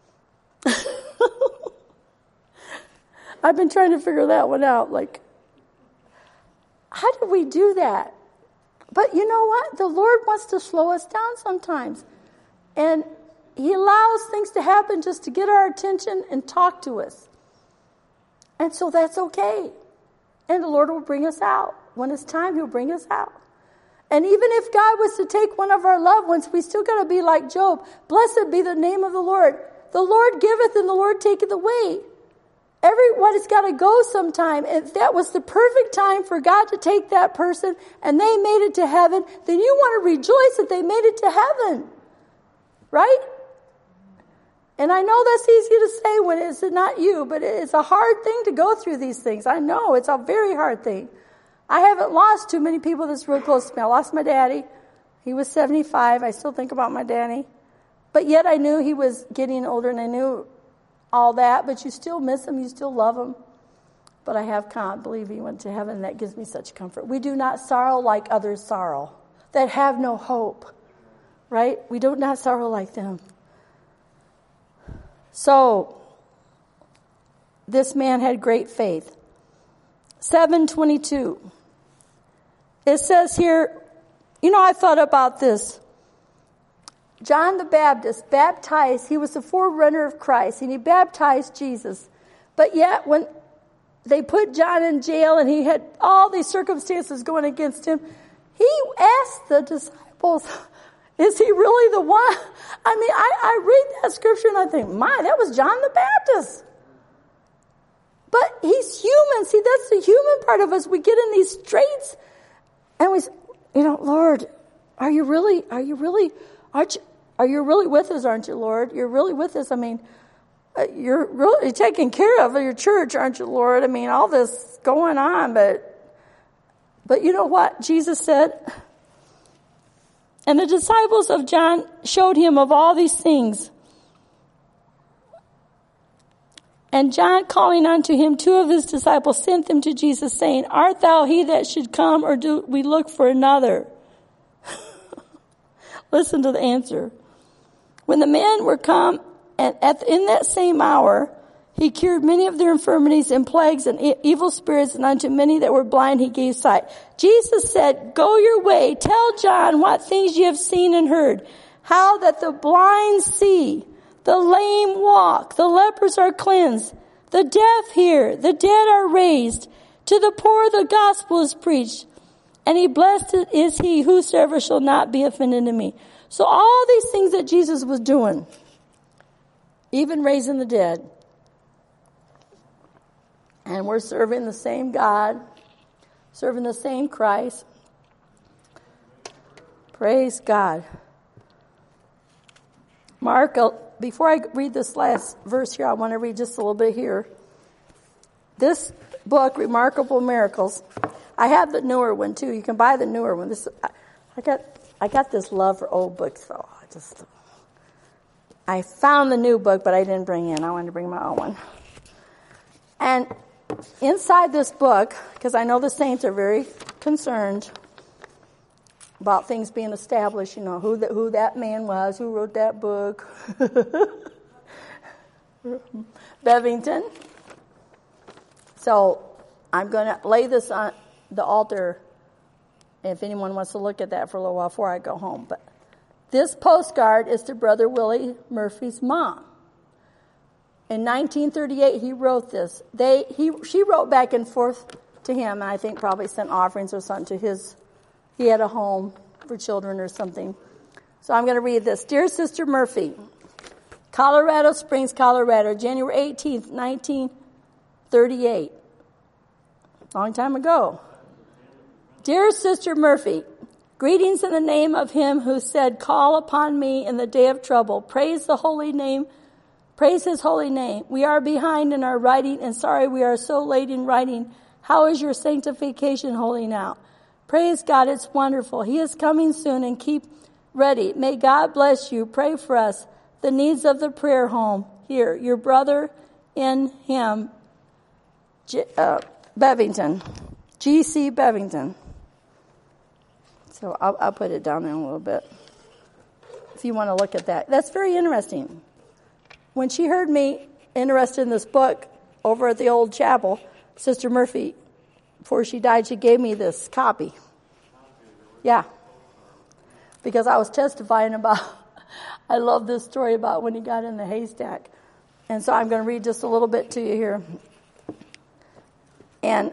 I've been trying to figure that one out. Like, how do we do that? But you know what? The Lord wants to slow us down sometimes. And He allows things to happen just to get our attention and talk to us. And so that's okay. And the Lord will bring us out. When it's time, He'll bring us out. And even if God was to take one of our loved ones, we still got to be like Job. Blessed be the name of the Lord. The Lord giveth and the Lord taketh away. Everybody's got to go sometime. If that was the perfect time for God to take that person and they made it to heaven, then you want to rejoice that they made it to heaven. Right? And I know that's easy to say when it's not you, but it's a hard thing to go through these things. I know it's a very hard thing. I haven't lost too many people that's real close to me. I lost my daddy. He was 75. I still think about my daddy. But yet I knew he was getting older and I knew all that, but you still miss him. You still love him. But I can't believe he went to heaven. That gives me such comfort. We do not sorrow like others sorrow that have no hope. Right? We do not sorrow like them. So, this man had great faith. 7:22. It says here, you know, I thought about this. John the Baptist baptized, he was the forerunner of Christ, and he baptized Jesus. But yet, when they put John in jail and he had all these circumstances going against him, he asked the disciples, is he really the one? I mean, I read that scripture and I think, that was John the Baptist. But he's human. See, that's the human part of us. We get in these straits and we say, Lord, are you really with us, aren't you, Lord? You're really with us. I mean, You're really taking care of your church, aren't you, Lord? I mean, all this going on, but you know what Jesus said? And the disciples of John showed him of all these things. And John, calling unto him 2 of his disciples, sent them to Jesus, saying, Art thou he that should come, or do we look for another? Listen to the answer. When the men were come, and in that same hour, he cured many of their infirmities and plagues and evil spirits, and unto many that were blind he gave sight. Jesus said, Go your way, tell John what things you have seen and heard, how that the blind see, the lame walk, the lepers are cleansed, the deaf hear, the dead are raised, to the poor the gospel is preached, and blessed is he whosoever shall not be offended in me. So all these things that Jesus was doing, even raising the dead, and we're serving the same God, serving the same Christ. Praise God. Mark, before I read this last verse here, I want to read just a little bit here. This book, Remarkable Miracles, I have the newer one too. You can buy the newer one. I got this love for old books, so I found the new book, but I didn't bring in. I wanted to bring my own one. And inside this book, because I know the saints are very concerned about things being established, you know, who that man was, who wrote that book. Bevington. So I'm going to lay this on the altar if anyone wants to look at that for a little while before I go home. But this postcard is to Brother Willie Murphy's mom. In 1938, he wrote this. She wrote back and forth to him, and I think probably sent offerings or something to his. He had a home for children or something. So I'm going to read this. Dear Sister Murphy, Colorado Springs, Colorado, January 18th, 1938. Long time ago. Dear Sister Murphy, greetings in the name of him who said, Call upon me in the day of trouble. Praise the holy name. Praise his holy name. We are behind in our writing, and sorry we are so late in writing. How is your sanctification holding out? Praise God, it's wonderful. He is coming soon, and keep ready. May God bless you. Pray for us. The needs of the prayer home. Here, your brother in him, Bevington. G.C. Bevington. So I'll put it down there a little bit if you want to look at that. That's very interesting. When she heard me interested in this book over at the old chapel, Sister Murphy, before she died, she gave me this copy. Yeah. Because I was testifying about, I love this story about when he got in the haystack. And so I'm going to read just a little bit to you here. And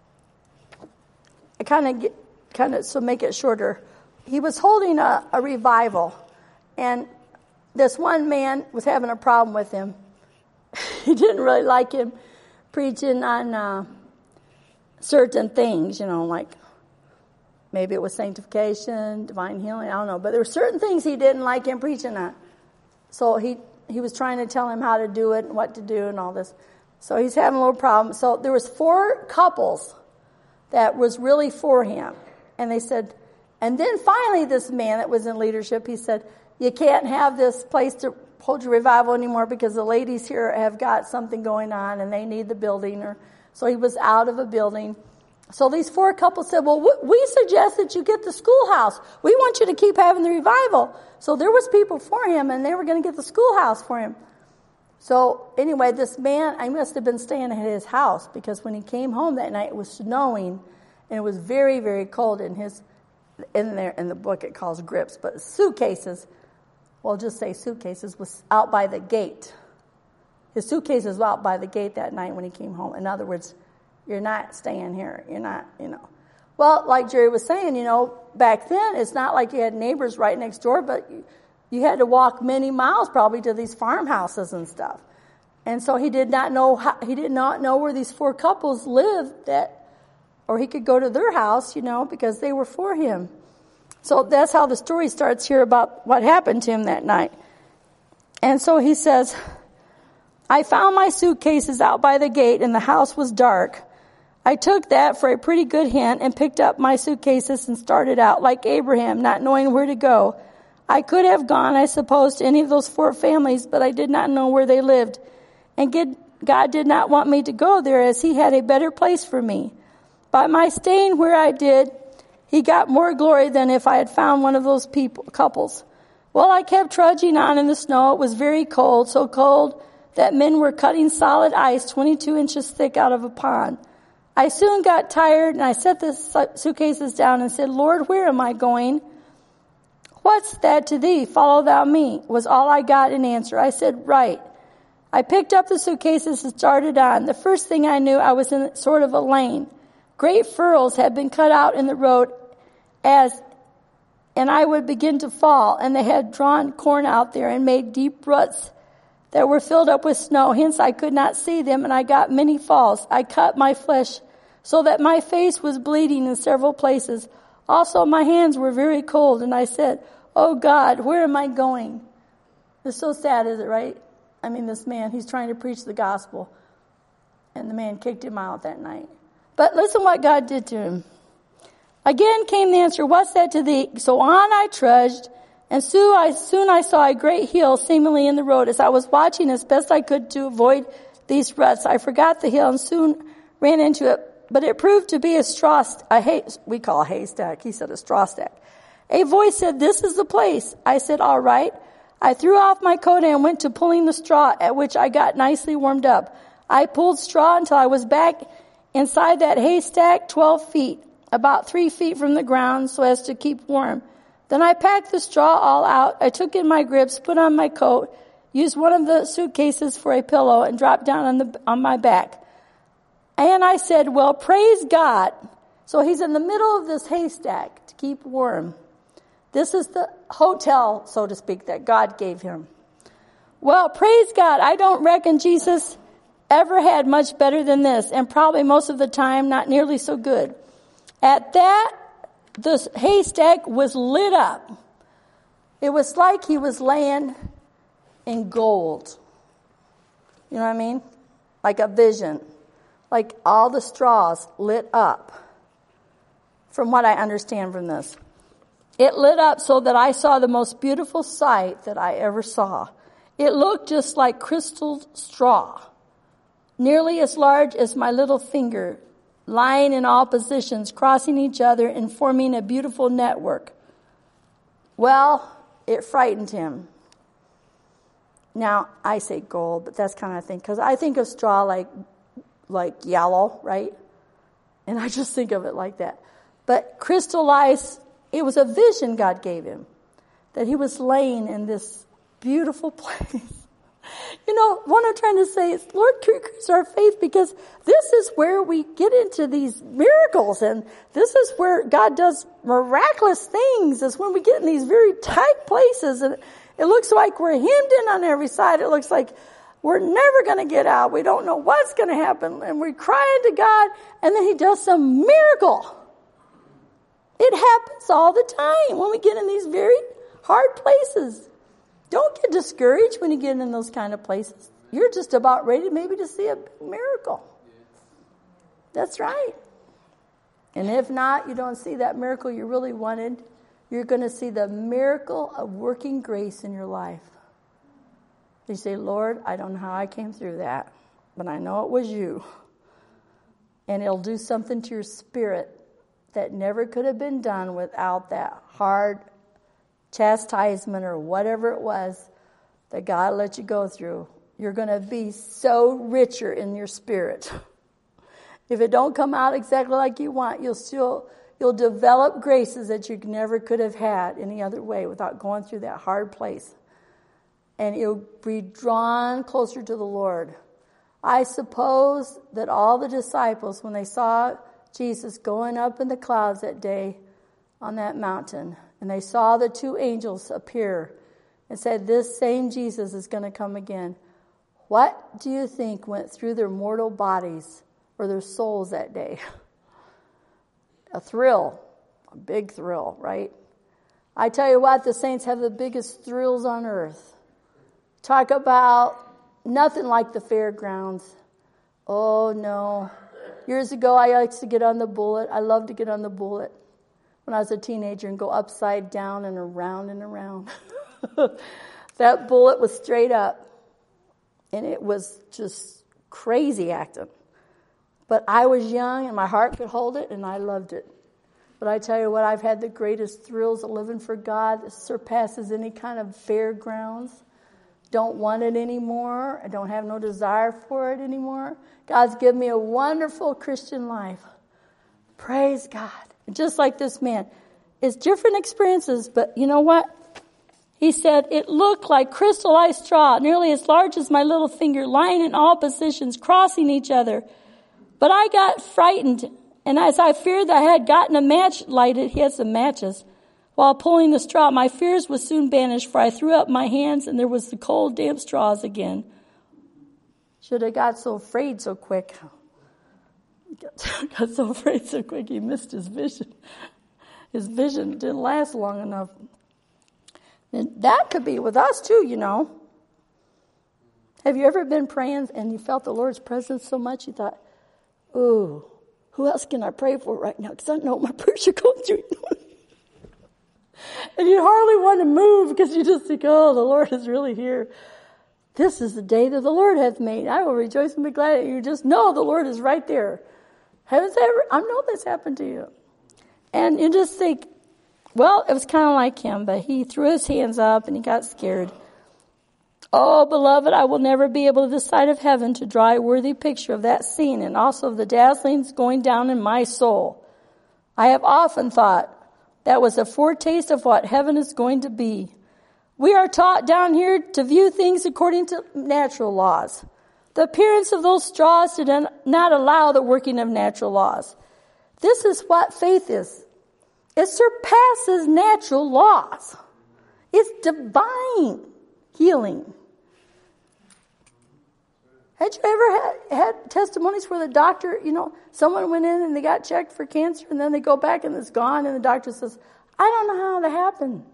I kind of, so make it shorter. He was holding a revival, and this one man was having a problem with him. He didn't really like him preaching on certain things, you know, like maybe it was sanctification, divine healing, I don't know. But there were certain things he didn't like him preaching on. So he was trying to tell him how to do it and what to do and all this. So he's having a little problem. So there was 4 couples that was really for him. And they said, and then finally this man that was in leadership, he said, you can't have this place to hold your revival anymore because the ladies here have got something going on and they need the building. So he was out of a building. So these 4 couples said, well, we suggest that you get the schoolhouse. We want you to keep having the revival. So there was people for him, and they were going to get the schoolhouse for him. So anyway, this man, I must have been staying at his house because when he came home that night, it was snowing, and it was very, very cold. In the book, it calls grips, but suitcases. Well, just say suitcases, was out by the gate. His suitcase was out by the gate that night when he came home. In other words, you're not staying here. You're not, Well, like Jerry was saying, back then, it's not like you had neighbors right next door, but you had to walk many miles probably to these farmhouses and stuff. And so he did not know where these 4 couples lived or he could go to their house, because they were for him. So that's how the story starts here about what happened to him that night. And so he says, I found my suitcases out by the gate and the house was dark. I took that for a pretty good hint and picked up my suitcases and started out like Abraham, not knowing where to go. I could have gone, I suppose, to any of those 4 families, but I did not know where they lived. And God did not want me to go there as he had a better place for me. By my staying where I did, he got more glory than if I had found one of those couples. Well, I kept trudging on in the snow. It was very cold, so cold that men were cutting solid ice 22 inches thick out of a pond. I soon got tired and I set the suitcases down and said, Lord, where am I going? What's that to thee? Follow thou me, was all I got in answer. I said, right. I picked up the suitcases and started on. The first thing I knew, I was in sort of a lane. Great furrows had been cut out in the road and I would begin to fall, and they had drawn corn out there and made deep ruts that were filled up with snow. Hence I could not see them, and I got many falls. I cut my flesh so that my face was bleeding in several places. Also my hands were very cold, and I said, oh God, where am I going? It's so sad, is it, right? I mean, this man, he's trying to preach the gospel, and the man kicked him out that night. But listen what God did to him. Again came the answer, what's that to thee? So on I trudged, and soon I saw a great hill seemingly in the road. As I was watching as best I could to avoid these ruts, I forgot the hill and soon ran into it. But it proved to be we call a haystack. He said a straw stack. A voice said, this is the place. I said, all right. I threw off my coat and went to pulling the straw, at which I got nicely warmed up. I pulled straw until I was back inside that haystack 12 feet, about 3 feet from the ground, so as to keep warm. Then I packed the straw all out. I took in my grips, put on my coat, used one of the suitcases for a pillow, and dropped down on my back. And I said, well, praise God. So he's in the middle of this haystack to keep warm. This is the hotel, so to speak, that God gave him. Well, praise God. I don't reckon Jesus ever had much better than this, and probably most of the time not nearly so good. At that, the haystack was lit up. It was like he was laying in gold. You know what I mean? Like a vision. Like all the straws lit up. From what I understand from this. It lit up so that I saw the most beautiful sight that I ever saw. It looked just like crystal straw. Nearly as large as my little finger. Lying in all positions, crossing each other and forming a beautiful network. Well, it frightened him. Now, I say gold, but that's kind of thing, because I think of straw like yellow, right? And I just think of it like that. But crystallized, it was a vision God gave him, that he was laying in this beautiful place. You know, what I'm trying to say is, Lord, increase our faith, because this is where we get into these miracles, and this is where God does miraculous things, is when we get in these very tight places, and it looks like we're hemmed in on every side. It looks like we're never going to get out. We don't know what's going to happen, and we cry to God, and then he does some miracle. It happens all the time when we get in these very hard places. Don't get discouraged when you get in those kind of places. You're just about ready maybe to see a big miracle. That's right. And if not, you don't see that miracle you really wanted, you're going to see the miracle of working grace in your life. You say, Lord, I don't know how I came through that, but I know it was you. And it'll do something to your spirit that never could have been done without that hard chastisement or whatever it was that God let you go through. You're going to be so richer in your spirit. If it don't come out exactly like you want, you'll develop graces that you never could have had any other way without going through that hard place. And you'll be drawn closer to the Lord. I suppose that all the disciples, when they saw Jesus going up in the clouds that day on that mountain, and they saw the 2 angels appear and said, this same Jesus is going to come again. What do you think went through their mortal bodies or their souls that day? A thrill, a big thrill, right? I tell you what, the saints have the biggest thrills on earth. Talk about nothing like the fairgrounds. Oh, no. Years ago, I used to get on the bullet. I loved to get on the bullet when I was a teenager and go upside down and around and around. That bullet was straight up, and it was just crazy acting. But I was young, and my heart could hold it, and I loved it. But I tell you what, I've had the greatest thrills of living for God that surpasses any kind of fairgrounds. Don't want it anymore. I don't have no desire for it anymore. God's given me a wonderful Christian life. Praise God. And just like this man, it's different experiences, but you know what? He said, it looked like crystallized straw, nearly as large as my little finger, lying in all positions, crossing each other. But I got frightened, and as I feared that I had gotten a match lighted, he had some matches, while pulling the straw, my fears was soon banished, for I threw up my hands, and there was the cold, damp straws again. Should have got so afraid so quick. Got so afraid so quick, he missed his vision. His vision didn't last long enough. And that could be with us too, you know. Have you ever been praying and you felt the Lord's presence so much you thought, ooh, who else can I pray for right now? Because I know my prayers are going through. And you hardly want to move because you just think, oh, the Lord is really here. This is the day that the Lord hath made. I will rejoice and be glad. You just know the Lord is right there. I know this happened to you. And you just think, well, it was kind of like him, but he threw his hands up and he got scared. Oh, beloved, I will never be able this side of heaven to draw a worthy picture of that scene and also of the dazzlings going down in my soul. I have often thought that was a foretaste of what heaven is going to be. We are taught down here to view things according to natural laws. The appearance of those straws did not allow the working of natural laws. This is what faith is. It surpasses natural laws. It's divine healing. Had you ever had testimonies where the doctor, someone went in and they got checked for cancer and then they go back and it's gone and the doctor says, I don't know how that happened.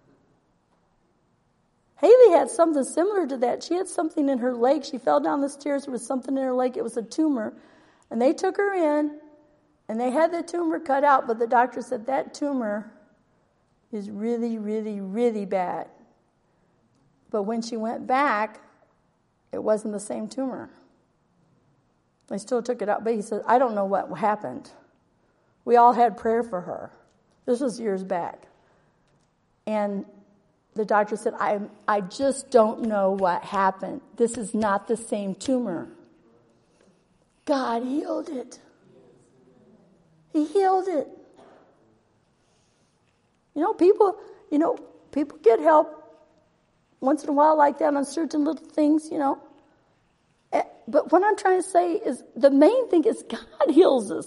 Haley had something similar to that. She had something in her leg. She fell down the stairs. There was something in her leg. It was a tumor. And they took her in and they had the tumor cut out, but the doctor said that tumor is really, really, really bad. But when she went back, it wasn't the same tumor. They still took it out, but he said, I don't know what happened. We all had prayer for her. This was years back. And the doctor said, I just don't know what happened. This is not the same tumor. God healed it. He healed it. People get help once in a while like that on certain little things, But what I'm trying to say is the main thing is God heals us.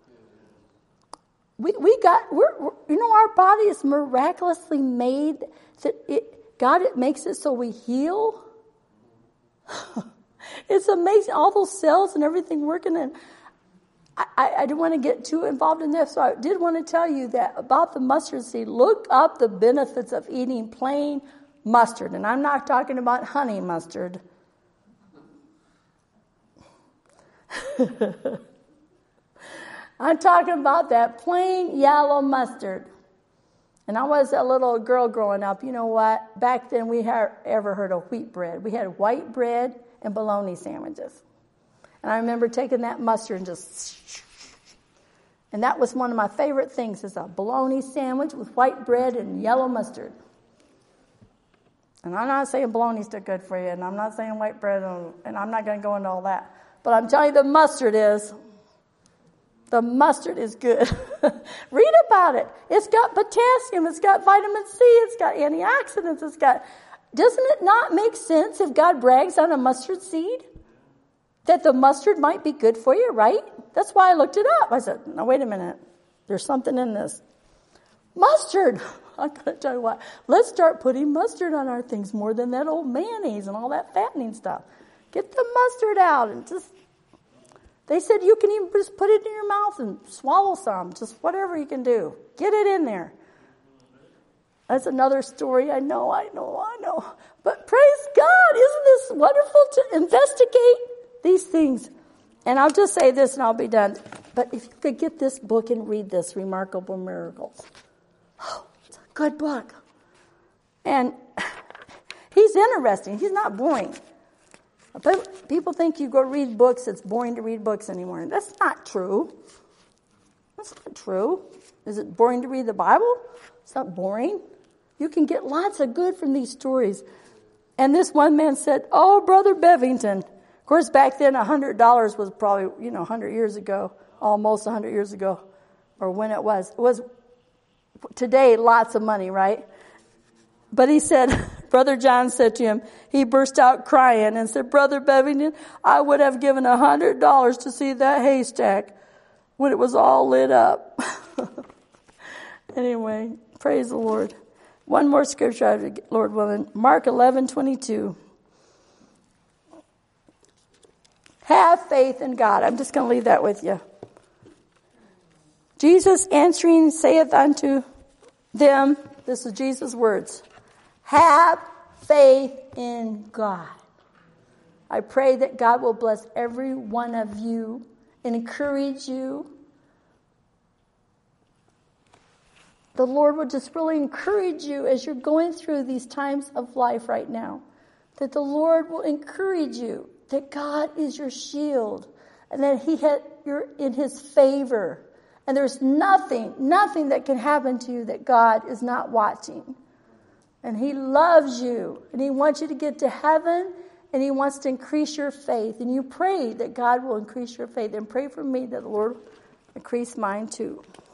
Our body is miraculously made that God makes it so we heal. It's amazing, all those cells and everything working. And I didn't want to get too involved in that, so I did want to tell you that about the mustard seed. Look up the benefits of eating plain mustard, and I'm not talking about honey mustard. I'm talking about that plain yellow mustard. And I was a little girl growing up. You know what? Back then we had ever heard of wheat bread. We had white bread and bologna sandwiches. And I remember taking that mustard and and that was one of my favorite things, is a bologna sandwich with white bread and yellow mustard. And I'm not saying bologna's too good for you, and I'm not saying white bread, and I'm not going to go into all that. But I'm telling you, the mustard is good. Read about it. It's got potassium. It's got vitamin C. It's got antioxidants. Doesn't it not make sense if God brags on a mustard seed? That the mustard might be good for you, right? That's why I looked it up. I said, no, wait a minute. There's something in this. Mustard. I'm going to tell you what. Let's start putting mustard on our things more than that old mayonnaise and all that fattening stuff. Get the mustard out and they said you can even just put it in your mouth and swallow some. Just whatever you can do. Get it in there. That's another story. I know. But praise God, isn't this wonderful to investigate these things? And I'll just say this and I'll be done. But if you could get this book and read this, Remarkable Miracles. Oh, it's a good book. And he's interesting. He's not boring. But people think you go read books, it's boring to read books anymore. That's not true. That's not true. Is it boring to read the Bible? It's not boring. You can get lots of good from these stories. And this one man said, "Oh, Brother Bevington." Of course, back then, $100 was probably, 100 years ago, almost 100 years ago, or when it was. It was today lots of money, right? But he said, Brother John said to him, he burst out crying and said, "Brother Bevington, I would have given $100 to see that haystack when it was all lit up." Anyway, praise the Lord. One more scripture, Lord willing. Mark 11:22. Have faith in God. I'm just going to leave that with you. Jesus answering saith unto them, this is Jesus' words, have faith in God. I pray that God will bless every one of you and encourage you. The Lord will just really encourage you as you're going through these times of life right now. That the Lord will encourage you that God is your shield and that you're in His favor. And there's nothing that can happen to you that God is not watching. And He loves you and He wants you to get to heaven and He wants to increase your faith. And you pray that God will increase your faith and pray for me that the Lord increase mine too.